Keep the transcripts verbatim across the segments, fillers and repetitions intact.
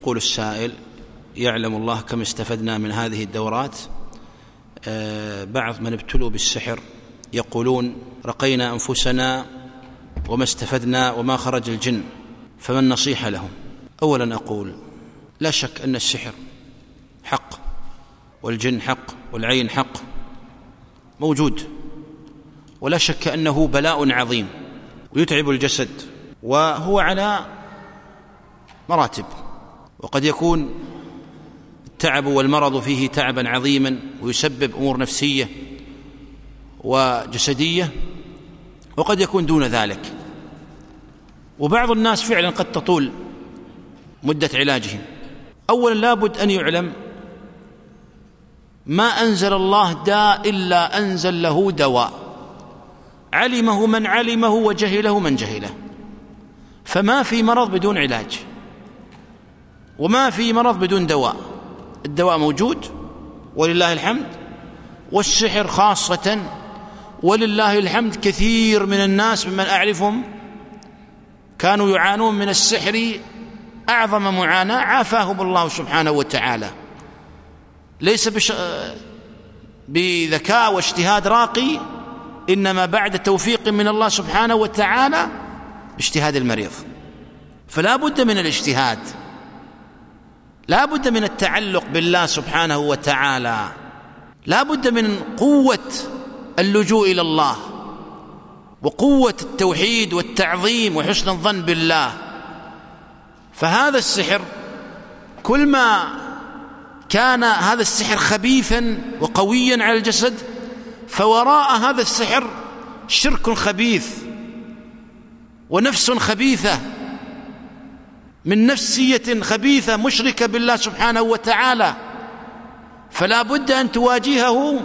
يقول السائل: يعلم الله كم استفدنا من هذه الدورات. بعض من ابتلوا بالسحر يقولون: رقينا أنفسنا وما استفدنا وما خرج الجن، فما النصيحة لهم؟ أولا أقول: لا شك أن السحر حق، والجن حق، والعين حق موجود، ولا شك أنه بلاء عظيم ويتعب الجسد، وهو على مراتب، وقد يكون التعب والمرض فيه تعبا عظيما ويسبب أمور نفسية وجسدية، وقد يكون دون ذلك. وبعض الناس فعلا قد تطول مدة علاجهم. أولا لابد أن يعلم: ما أنزل الله داء إلا أنزل له دواء، علمه من علمه وجهله من جهله. فما في مرض بدون علاج، وما في مرض بدون دواء. الدواء موجود ولله الحمد، والسحر خاصة ولله الحمد كثير من الناس ممن أعرفهم كانوا يعانون من السحر أعظم معاناة، عافاهم الله سبحانه وتعالى، ليس بش... بذكاء واجتهاد راقي، إنما بعد توفيق من الله سبحانه وتعالى باجتهاد المريض. فلا بد من الاجتهاد، لا بد من التعلق بالله سبحانه وتعالى، لا بد من قوة اللجوء إلى الله، وقوة التوحيد والتعظيم وحسن الظن بالله. فهذا السحر كل ما كان هذا السحر خبيثا وقويا على الجسد، فوراء هذا السحر شرك خبيث ونفس خبيثة من نفسية خبيثة مشركة بالله سبحانه وتعالى. فلا بد أن تواجهه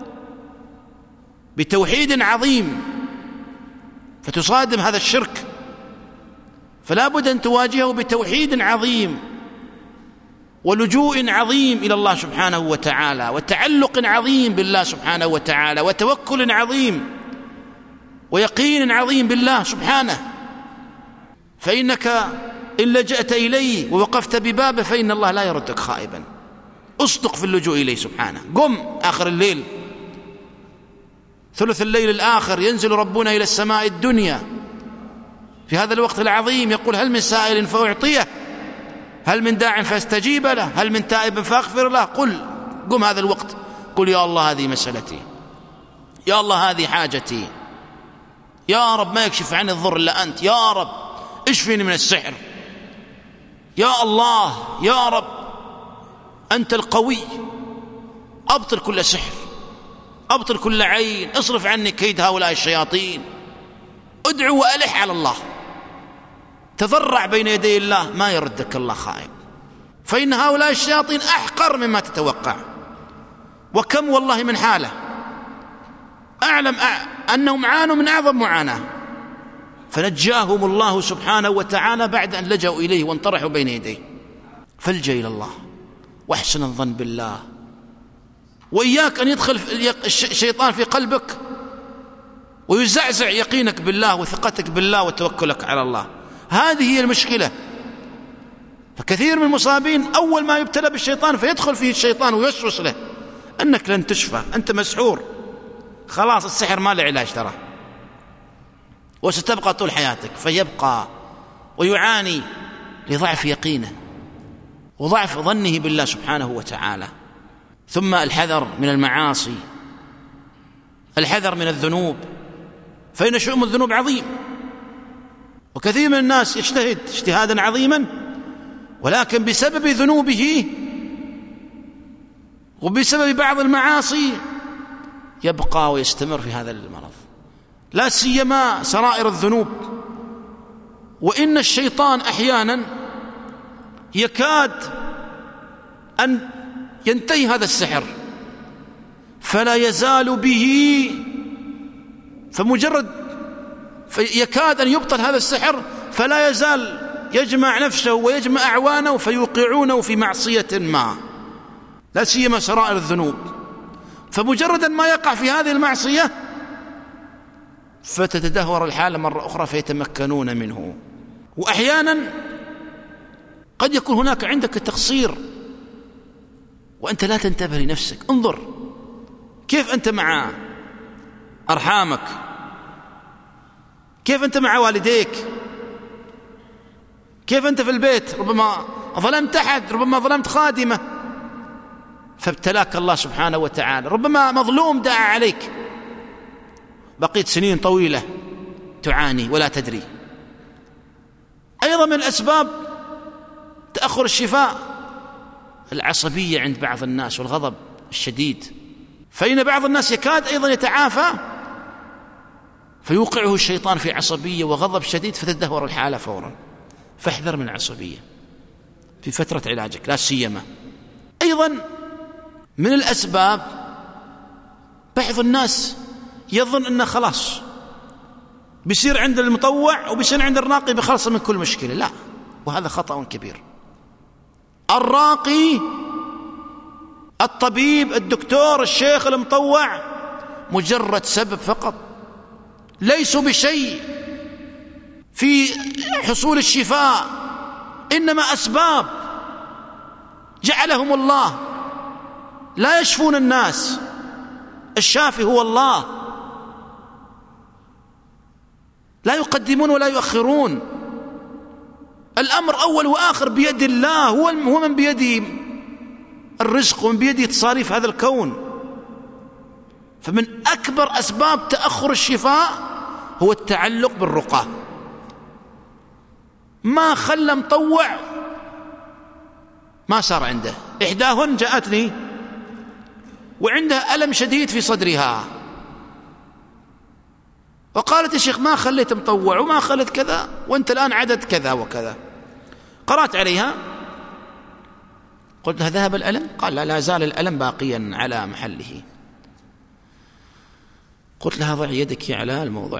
بتوحيد عظيم فتصادم هذا الشرك، فلا بد أن تواجهه بتوحيد عظيم ولجوء عظيم إلى الله سبحانه وتعالى، وتعلق عظيم بالله سبحانه وتعالى، وتوكل عظيم ويقين عظيم بالله سبحانه. فإنك إن لجأت إليه ووقفت ببابه فإن الله لا يردك خائبا. اصدق في اللجوء إليه سبحانه. قم آخر الليل، ثلث الليل الآخر، ينزل ربنا إلى السماء الدنيا في هذا الوقت العظيم، يقول: هل من سائل فأعطيه، هل من داع فاستجيب له، هل من تائب فأغفر له. قل قم هذا الوقت، قل: يا الله هذه مسألتي، يا الله هذه حاجتي، يا رب ما يكشف عني الضر إلا أنت، يا رب اشفني من السحر، يا الله يا رب أنت القوي، أبطل كل سحر، أبطل كل عين، اصرف عني كيد هؤلاء الشياطين. ادعو وألح على الله، تضرع بين يدي الله، ما يردك الله خائب. فإن هؤلاء الشياطين أحقر مما تتوقع، وكم والله من حالة أعلم أنهم عانوا من أعظم معاناة، فنجاهم الله سبحانه وتعالى بعد أن لجأوا إليه وانطرحوا بين يديه. فالجأ إلى الله واحسن الظن بالله، وإياك أن يدخل الشيطان في قلبك ويزعزع يقينك بالله وثقتك بالله وتوكلك على الله. هذه هي المشكلة. فكثير من المصابين أول ما يبتلى بالشيطان فيدخل فيه الشيطان ويوسوس له أنك لن تشفى، أنت مسحور، خلاص السحر ما له علاج ترى، وستبقى طول حياتك. فيبقى ويعاني لضعف يقينه وضعف ظنه بالله سبحانه وتعالى. ثم الحذر من المعاصي، الحذر من الذنوب، فإن شؤم الذنوب عظيم، وكثير من الناس يجتهد اجتهادا عظيما، ولكن بسبب ذنوبه وبسبب بعض المعاصي يبقى ويستمر في هذا المرض، لا سيما سرائر الذنوب. وإن الشيطان أحيانا يكاد أن ينتهي هذا السحر فلا يزال به، فمجرد يكاد أن يبطل هذا السحر فلا يزال يجمع نفسه ويجمع أعوانه فيوقعونه في معصية ما، لا سيما سرائر الذنوب. فمجرد ما يقع في هذه المعصية فتتدهور الحالة مرة أخرى فيتمكنون منه. وأحيانا قد يكون هناك عندك تقصير وأنت لا تنتبه لنفسك. انظر كيف أنت مع أرحامك، كيف أنت مع والديك، كيف أنت في البيت. ربما ظلمت أحد، ربما ظلمت خادمة فابتلاك الله سبحانه وتعالى، ربما مظلوم دعا عليك، بقيت سنين طويلة تعاني ولا تدري. أيضا من الأسباب تأخر الشفاء العصبية عند بعض الناس والغضب الشديد، فإن بعض الناس يكاد أيضا يتعافى فيوقعه الشيطان في عصبية وغضب شديد فتدهور الحالة فورا. فاحذر من العصبية في فترة علاجك لا سيما. أيضا من الأسباب بعض الناس يظن أنه خلاص بيصير عند المطوع وبيصير عند الراقي بخلص من كل مشكلة، لا، وهذا خطأ كبير. الراقي، الطبيب، الدكتور، الشيخ، المطوع مجرد سبب فقط، ليسوا بشيء في حصول الشفاء، إنما أسباب جعلهم الله، لا يشفون الناس، الشافي هو الله، لا يقدمون ولا يؤخرون، الأمر أول وآخر بيد الله، هو هو من بيده الرزق ومن بيده تصاريف هذا الكون. فمن أكبر أسباب تأخر الشفاء هو التعلق بالرقى. ما خلى مطوع ما صار عنده. إحداهن جاءتني وعندها ألم شديد في صدرها وقالت يا شيخ ما خليت مطوع وما خليت كذا وانت الآن عدد كذا وكذا. قرأت عليها قلت لها ذهب الألم؟ قال لا، لا زال الألم باقيا على محله. قلت لها ضع يدك على الموضع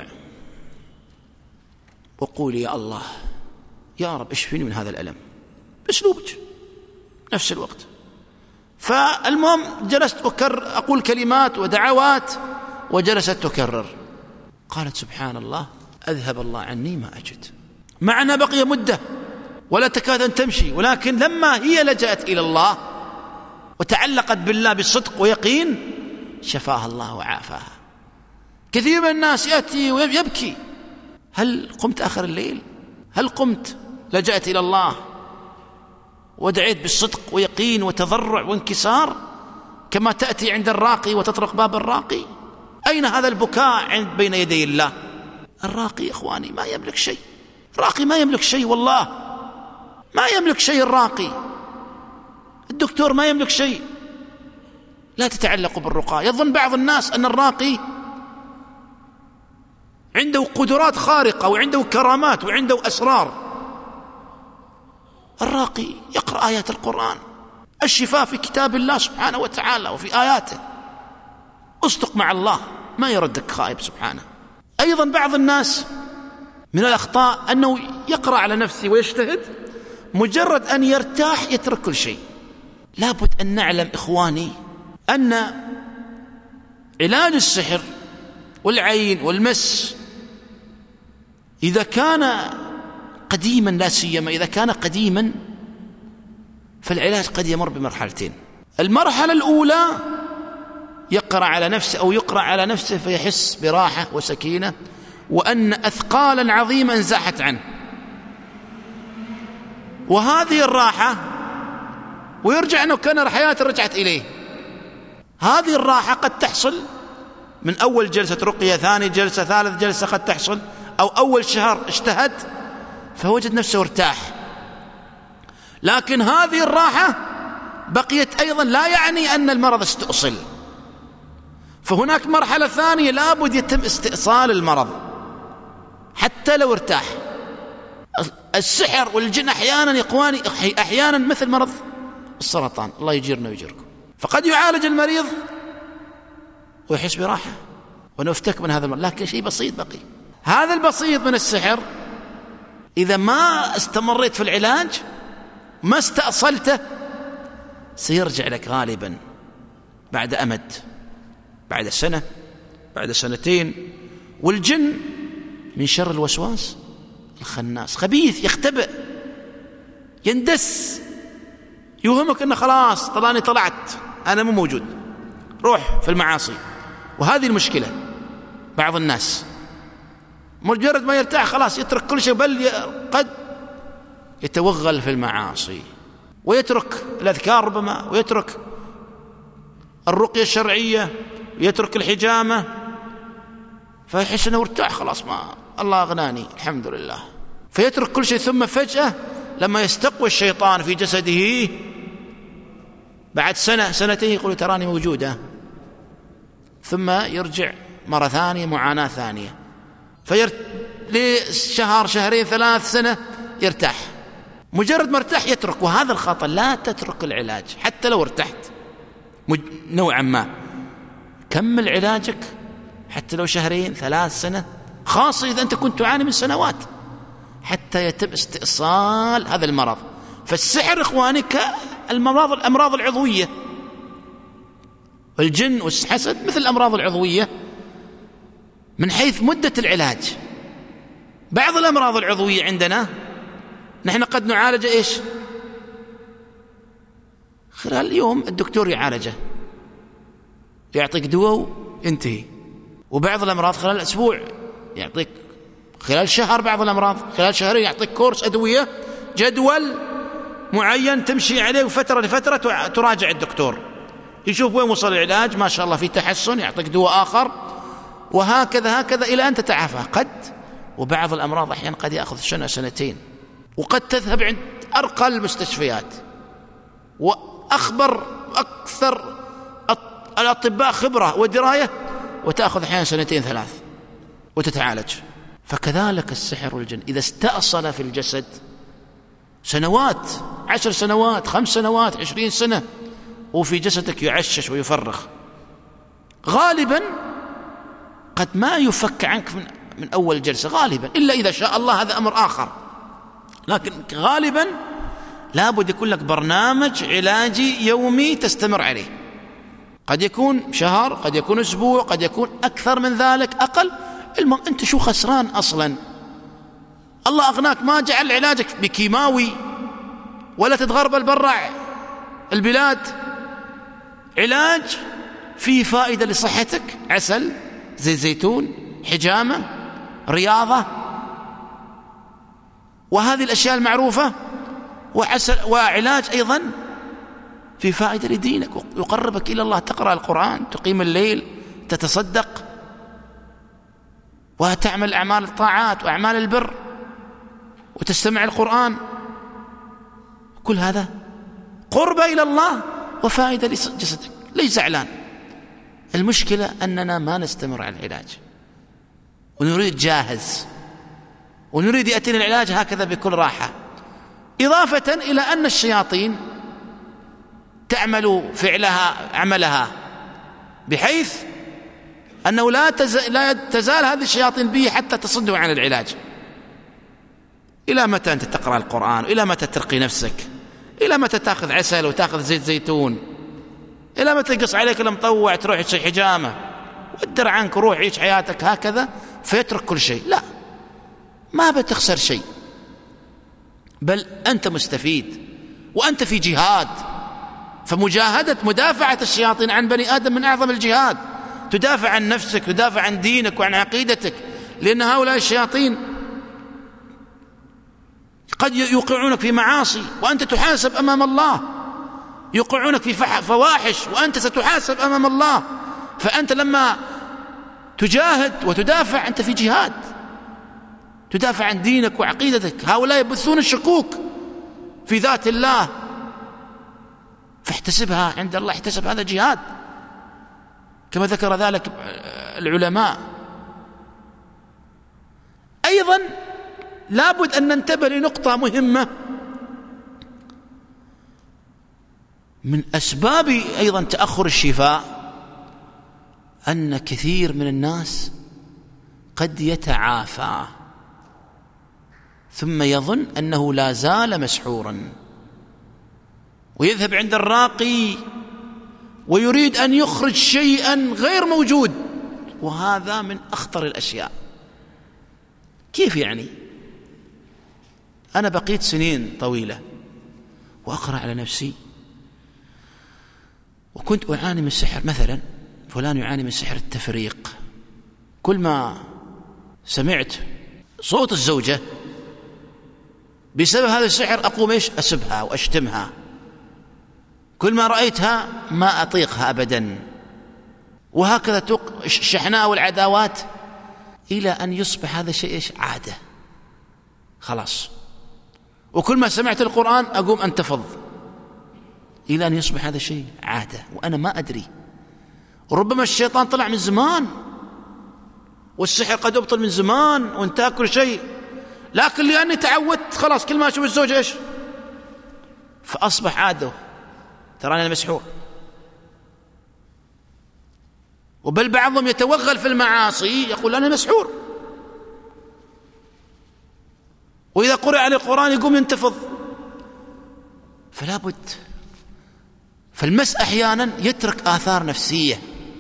وقولي يا الله يا رب اشفيني من هذا الألم بأسلوبك نفس الوقت. فالمهم جلست أكرر أقول كلمات ودعوات وجلست تكرر. قالت سبحان الله أذهب الله عني ما أجد. معنا بقي مدة ولا تكاد أن تمشي، ولكن لما هي لجأت إلى الله وتعلقت بالله بصدق ويقين شفاها الله وعافاها. كثير من الناس يأتي ويبكي، هل قمت آخر الليل؟ هل قمت لجأت إلى الله ودعيت بالصدق ويقين وتضرع وانكسار كما تأتي عند الراقي وتطرق باب الراقي؟ أين هذا البكاء عند بين يدي الله؟ الراقي إخواني ما يملك شيء، الراقي ما يملك شيء، والله ما يملك شيء الراقي. الدكتور ما يملك شيء. لا تتعلقوا بالرقى. يظن بعض الناس أن الراقي عنده قدرات خارقة وعنده كرامات وعنده أسرار. الراقي يقرأ آيات القرآن، الشفاء في كتاب الله سبحانه وتعالى وفي آياته. اصدق مع الله ما يردك خائب سبحانه. أيضا بعض الناس من الأخطاء أنه يقرأ على نفسه ويجتهد، مجرد أن يرتاح يترك كل شيء. لابد أن نعلم إخواني أن علاج السحر والعين والمس إذا كان قديما، لا سيما إذا كان قديما، فالعلاج قد يمر بمرحلتين. المرحلة الأولى يقرأ على نفسه أو يقرأ على نفسه فيحس براحة وسكينة وأن أثقالا عظيمة انزاحت عنه، وهذه الراحة ويرجع أنه كان حياته رجعت إليه. هذه الراحة قد تحصل من أول جلسة رقية، ثاني جلسة، ثالث جلسة قد تحصل، أو أول شهر اجتهد فوجد نفسه ارتاح. لكن هذه الراحة بقيت أيضا لا يعني أن المرض استؤصل، فهناك مرحلة ثانية لابد يتم استئصال المرض حتى لو ارتاح. السحر والجن أحيانا يا إخواني أحيانا مثل مرض السرطان، الله يجيرنا ويجيركم، فقد يعالج المريض ويحس براحة ونفتك من هذا المرض، لكن شيء بسيط بقي. هذا البسيط من السحر إذا ما استمريت في العلاج ما استأصلته سيرجع لك غالبا بعد أمد، بعد سنة، بعد سنتين. والجن من شر الوسواس الخناس، خبيث، يختبئ يندس، يوهمك أنه خلاص طلعني طلعت، أنا مو موجود، روح في المعاصي. وهذه المشكلة، بعض الناس مجرد ما يرتاح خلاص يترك كل شيء، بل قد يتوغل في المعاصي ويترك الأذكار ربما، ويترك الرقية الشرعية، ويترك الحجامة، فيحس أنه ارتاح خلاص، ما الله أغناني الحمد لله، فيترك كل شيء. ثم فجأة لما يستقوى الشيطان في جسده بعد سنة سنتين يقول تراني موجودة، ثم يرجع مرة ثانية معاناة ثانية، فيرت... لشهر شهرين ثلاث سنة يرتاح، مجرد ما ارتاح يترك. وهذا الخطأ، لا تترك العلاج حتى لو ارتحت مج... نوعا ما، كمل علاجك حتى لو شهرين ثلاث سنة، خاصة إذا أنت كنت تعاني من سنوات، حتى يتم استئصال هذا المرض. فالسحر إخواني كالمراض الأمراض العضوية، والجن والحسد مثل الأمراض العضوية من حيث مدة العلاج. بعض الأمراض العضوية عندنا نحن قد نعالج إيش خلال اليوم، الدكتور يعالجه يعطيك دواء وينتهي. وبعض الأمراض خلال الأسبوع يعطيك، خلال شهر بعض الأمراض خلال شهرين يعطيك كورس أدوية، جدول معين تمشي عليه، وفترة لفترة تراجع الدكتور يشوف وين وصل العلاج، ما شاء الله في تحسن يعطيك دواء آخر، وهكذا هكذا إلى أن تتعافى. قد وبعض الأمراض أحيانا قد يأخذ سنة سنتين، وقد تذهب عند أرقى المستشفيات وأخبر أكثر الأطباء خبرة ودراية، وتأخذ أحيانا سنتين ثلاث وتتعالج. فكذلك السحر والجن إذا استأصل في الجسد سنوات، عشر سنوات، خمس سنوات، عشرين سنة، وفي جسدك يعشش ويفرخ، غالبا قد ما يفك عنك من, من أول جلسة غالبا، إلا إذا شاء الله هذا أمر آخر، لكن غالبا لابد يكون لك برنامج علاجي يومي تستمر عليه، قد يكون شهر، قد يكون أسبوع، قد يكون أكثر من ذلك أقل. المهم أنت شو خسران أصلا؟ الله أغناك، ما جعل علاجك بكيماوي ولا تتغربل برا البلاد، علاج فيه فائدة لصحتك، عسل، زيت زيتون، حجامة، رياضة، وهذه الأشياء المعروفة، وعسل، وعلاج أيضا في فائدة لدينك، يقربك إلى الله، تقرأ القرآن، تقيم الليل، تتصدق، وتعمل أعمال الطاعات وأعمال البر، وتستمع القرآن، كل هذا قرب إلى الله وفائدة لجسدك، ليس زعلان. المشكلة أننا ما نستمر على العلاج، ونريد جاهز، ونريد يأتينا العلاج هكذا بكل راحة، إضافة إلى أن الشياطين تعمل فعلها عملها بحيث أنه لا تزال, لا تزال هذه الشياطين به حتى تصده عن العلاج. إلى متى أنت تقرأ القرآن؟ إلى متى ترقي نفسك؟ إلى متى تأخذ عسل وتأخذ زيت زيتون؟ إلى متى يقص عليك المطوع تروح تشي حجامة وادر عنك روح عيش حياتك هكذا فيترك كل شيء؟ لا، ما بتخسر شيء، بل أنت مستفيد، وأنت في جهاد. فمجاهدة مدافعة الشياطين عن بني آدم من أعظم الجهاد، تدافع عن نفسك، تدافع عن دينك وعن عقيدتك، لأن هؤلاء الشياطين قد يوقعونك في معاصي وأنت تحاسب أمام الله، يوقعونك في فواحش وأنت ستحاسب أمام الله. فأنت لما تجاهد وتدافع أنت في جهاد، تدافع عن دينك وعقيدتك. هؤلاء يبثون الشكوك في ذات الله، فاحتسبها عند الله، احتسب هذا جهاد كما ذكر ذلك العلماء. أيضا لابد أن ننتبه لنقطة مهمة من أسباب أيضا تأخر الشفاء، أن كثير من الناس قد يتعافى ثم يظن أنه لا زال مسحورا، ويذهب عند الراقي ويريد أن يخرج شيئا غير موجود، وهذا من أخطر الأشياء. كيف يعني؟ أنا بقيت سنين طويلة وأقرأ على نفسي. وكنت أعاني من السحر، مثلا فلان يعاني من سحر التفريق، كل ما سمعت صوت الزوجة بسبب هذا السحر أقوم إيش أسبها وأشتمها، كل ما رأيتها ما أطيقها أبدا، وهكذا توق الشحناء والعداوات، إلى أن يصبح هذا الشيء إيش عادة خلاص. وكل ما سمعت القرآن أقوم أنتفض، إلى أن يصبح هذا الشيء عادة وأنا ما أدري. وربما الشيطان طلع من زمان والسحر قد أبطل من زمان وانتهى كل شيء، لكن لأني تعودت خلاص كل ما أشوف الزوجة إيش فأصبح عادة، تراني أنا مسحور. وبل بعضهم يتوغل في المعاصي يقول أنا مسحور، وإذا قرأ عليه القرآن يقوم ينتفض. فلا بد، فالمس أحيانا يترك آثار نفسية،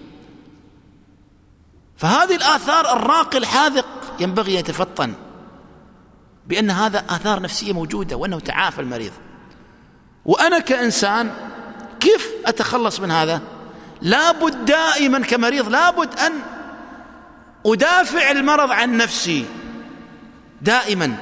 فهذه الآثار الراقي الحاذق ينبغي أن يتفطن بأن هذا آثار نفسية موجودة وأنه تعافى المريض. وأنا كإنسان كيف أتخلص من هذا؟ لابد دائما كمريض لابد أن أدافع المرض عن نفسي دائما،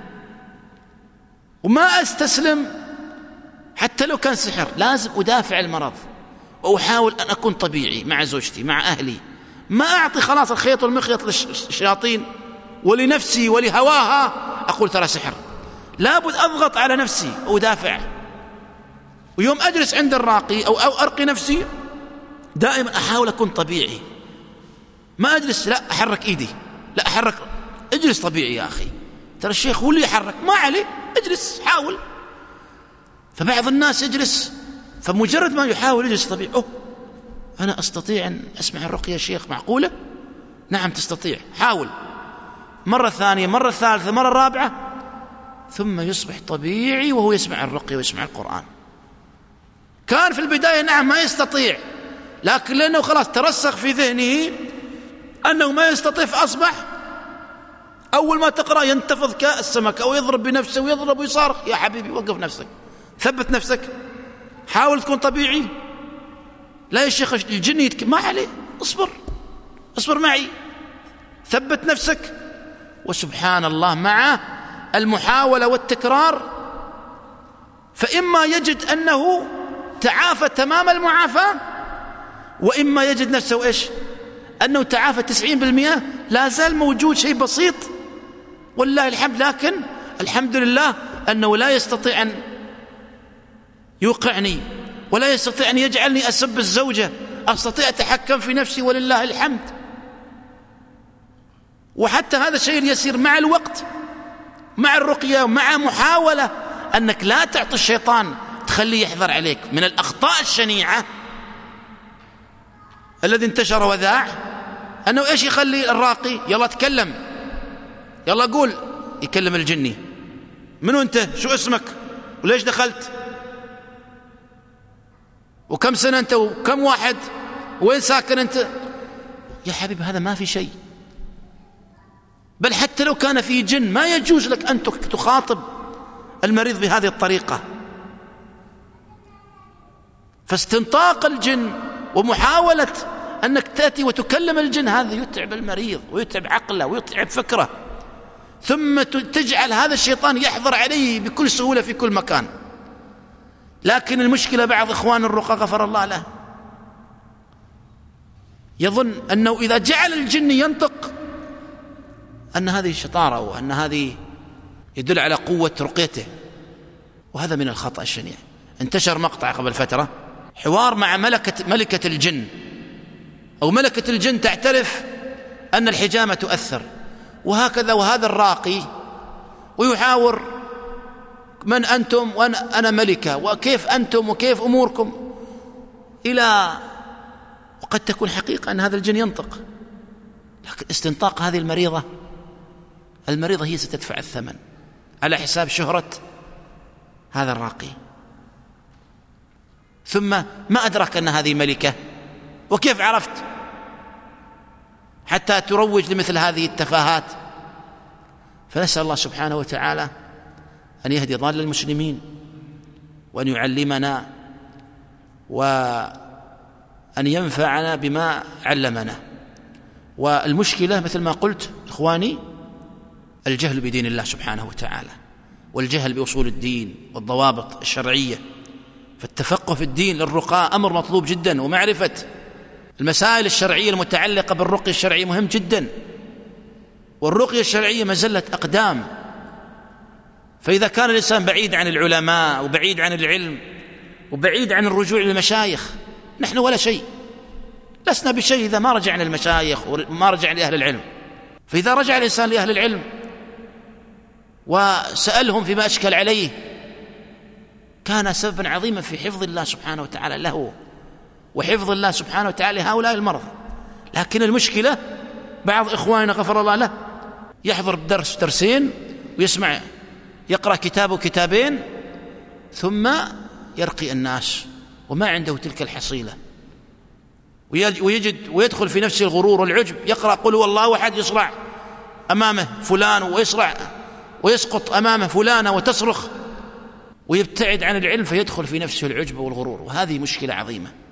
وما أستسلم حتى لو كان سحر، لازم أدافع المرض وأحاول أن أكون طبيعي مع زوجتي مع أهلي، ما أعطي خلاص الخيط والمخيط للشياطين ولنفسي ولهواها أقول ترى سحر. لابد أضغط على نفسي وأدافع، ويوم أجلس عند الراقي أو, أو أرقي نفسي دائما أحاول أكون طبيعي، ما أجلس لا أحرك إيدي لا أحرك، اجلس طبيعي يا أخي، ترى الشيخ هو اللي يحرك ما عليه، اجلس حاول. فبعض الناس يجلس فمجرد ما يحاول يجلس طبيعي، أوه أنا أستطيع أن أسمع الرقية يا شيخ، معقولة؟ نعم تستطيع، حاول مرة ثانية مرة ثالثة مرة رابعة، ثم يصبح طبيعي وهو يسمع الرقية ويسمع القرآن. كان في البداية نعم ما يستطيع، لكن لأنه خلاص ترسخ في ذهنه أنه ما يستطيع، فأصبح أول ما تقرأ ينتفض كالسمك أو يضرب بنفسه ويضرب ويصارخ. يا حبيبي وقف نفسك، ثبت نفسك، حاول تكون طبيعي. لا يا شيخ الجن يتك... ما عليه، اصبر اصبر معي، ثبت نفسك. وسبحان الله مع المحاولة والتكرار فإما يجد أنه تعافى تمام المعافاة، وإما يجد نفسه إيش أنه تعافى تسعين بالمئة، لا زال موجود شيء بسيط والله الحمد، لكن الحمد لله أنه لا يستطيع أن يوقعني ولا يستطيع أن يجعلني أسب الزوجة، أستطيع أتحكم في نفسي ولله الحمد. وحتى هذا الشيء يسير مع الوقت مع الرقية مع محاولة أنك لا تعطي الشيطان تخليه يحذر عليك من الأخطاء الشنيعة الذي انتشر وذاع، أنه إيش يخلي الراقي يلا تكلم يلا قول، يكلم الجني، منو أنت؟ شو اسمك؟ وليش دخلت؟ وكم سنة أنت؟ وكم واحد؟ وين ساكن أنت؟ يا حبيبي هذا ما في شيء، بل حتى لو كان في جن ما يجوز لك أن تخاطب المريض بهذه الطريقة. فاستنطاق الجن ومحاولة أنك تأتي وتكلم الجن هذا يتعب المريض ويتعب عقله ويتعب فكره، ثم تجعل هذا الشيطان يحضر عليه بكل سهولة في كل مكان. لكن المشكلة بعض إخوان الرقى غفر الله له يظن أنه إذا جعل الجن ينطق أن هذه شطارة وأن هذه يدل على قوة رقيته، وهذا من الخطأ الشنيع. انتشر مقطع قبل فترة حوار مع ملكة, ملكة الجن أو ملكة الجن تعترف أن الحجامة تؤثر وهكذا، وهذا الراقي ويحاور من أنتم وأنا أنا ملكة وكيف أنتم وكيف أموركم، إلى وقد تكون حقيقة أن هذا الجن ينطق، لكن استنطاق هذه المريضة المريضة هي ستدفع الثمن على حساب شهرة هذا الراقي. ثم ما أدرك أن هذه ملكة، وكيف عرفت حتى تروج لمثل هذه التفاهات؟ فنسأل الله سبحانه وتعالى أن يهدي ضال المسلمين وأن يعلمنا وأن ينفعنا بما علمنا. والمشكلة مثل ما قلت إخواني الجهل بدين الله سبحانه وتعالى، والجهل بأصول الدين والضوابط الشرعية. فالتفقه في الدين للرقاء أمر مطلوب جدا، ومعرفة المسائل الشرعية المتعلقة بالرقية الشرعية مهم جدا. والرقية الشرعية مزلة أقدام، فإذا كان الإنسان بعيد عن العلماء وبعيد عن العلم وبعيد عن الرجوع للمشايخ، نحن ولا شيء، لسنا بشيء إذا ما رجعنا للمشايخ وما رجع لأهل العلم. فإذا رجع الإنسان لأهل العلم وسألهم فيما أشكل عليه كان سببا عظيما في حفظ الله سبحانه وتعالى له وحفظ الله سبحانه وتعالى هؤلاء المرضى. لكن المشكلة بعض إخواننا غفر الله له يحضر درس درسين ويسمع يقرأ كتاب وكتابين ثم يرقي الناس وما عنده تلك الحصيلة، ويجد ويدخل في نفسه الغرور والعجب، يقرأ قل هو الله أحد يصرع أمامه فلان ويصرع ويسقط أمامه فلانة وتصرخ، ويبتعد عن العلم فيدخل في نفسه العجب والغرور، وهذه مشكلة عظيمة.